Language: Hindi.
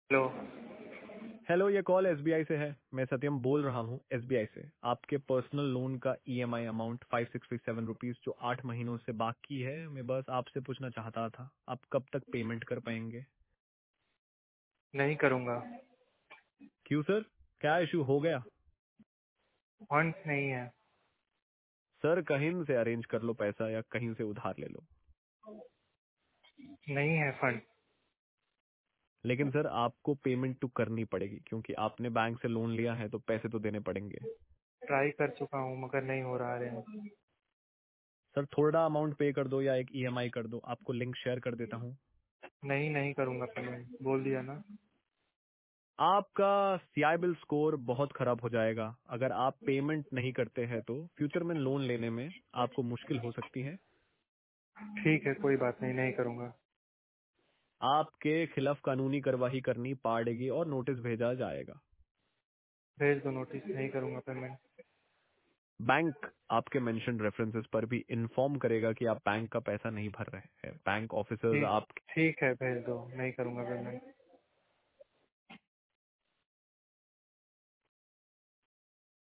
हेलो। हेलो, ये कॉल एसबीआई से है। मैं सत्यम बोल रहा हूँ एसबीआई से। आपके पर्सनल लोन का ईएमआई अमाउंट 5657 रुपीज जो 8 महीनों से बाकी है, मैं बस आपसे पूछना चाहता था आप कब तक पेमेंट कर पाएंगे। नहीं करूंगा। क्यों सर, क्या इशू हो गया? फंड्स नहीं है। सर कहीं से अरेंज कर लो पैसा या कहीं से उधार ले लो। नहीं है फंड। लेकिन सर आपको पेमेंट तो करनी पड़ेगी क्योंकि आपने बैंक से लोन लिया है तो पैसे तो देने पड़ेंगे। ट्राई कर चुका हूँ मगर नहीं हो रहा है। सर थोड़ा अमाउंट पे कर दो या एक ईएमआई कर दो, आपको लिंक शेयर कर देता हूँ। नहीं करूंगा पेमेंट, बोल दिया ना। आपका सिबिल स्कोर बहुत खराब हो जाएगा अगर आप पेमेंट नहीं करते हैं तो फ्यूचर में लोन लेने में आपको मुश्किल हो सकती है। ठीक है, कोई बात नहीं, नहीं करूंगा। आपके खिलाफ कानूनी कार्यवाही करनी पड़ेगी और नोटिस भेजा जाएगा। भेज दो नोटिस, नहीं करूंगा पेमेंट। बैंक आपके मेंशन रेफरेंसेस पर भी इन्फॉर्म करेगा कि आप बैंक का पैसा नहीं भर रहे हैं। बैंक ऑफिसर्स ठीक आप ठीक है, भेज दो, नहीं करूंगा पेमेंट।